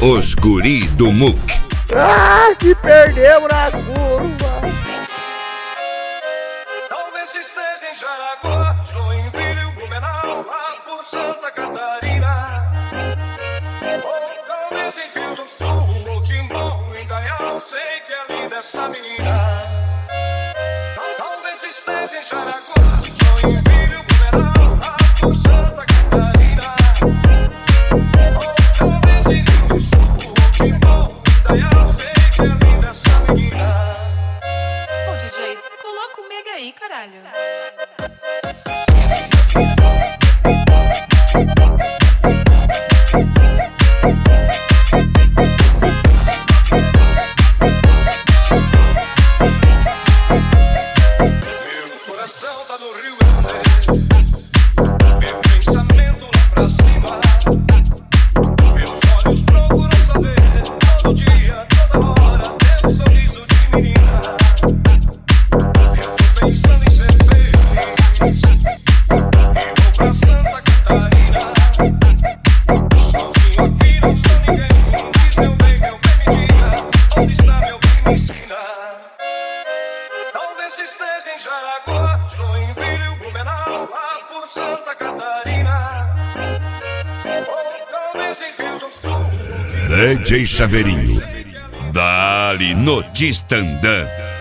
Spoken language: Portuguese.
Os guri do Muc. Ah, se perdemos na curva. Talvez esteja em Jaraguá, Joinville, Blumenau, lá por Santa Catarina. Ou talvez em Rio do Sul, ou Timbó, em Indaial, sei que é linda essa menina. Talvez esteja em Jaraguá, Joinville, Blumenau, lá por Santa Catarina. Ou talvez em Rio do Sul, ou Timbó, em Indaial, sei que é linda essa menina. Ô DJ, coloca o Mega aí, caralho. Meu coração tá no Rio Grande, meu pensamento lá pra cima. Meus olhos procuram saber todo dia, toda hora, teu sorriso de menina. Eu tô pensando em ser feliz e vou pra Santa Catarina. Sozinho aqui não sou ninguém. Diz meu bem, me diga, onde está meu bem, me ensina. Talvez esteja em Jaraguá, Joinville, Blumenau, lá por Santa Catarina. Ou talvez em Rio do Sul. DJ Chaveirinho. Dali no Distandã.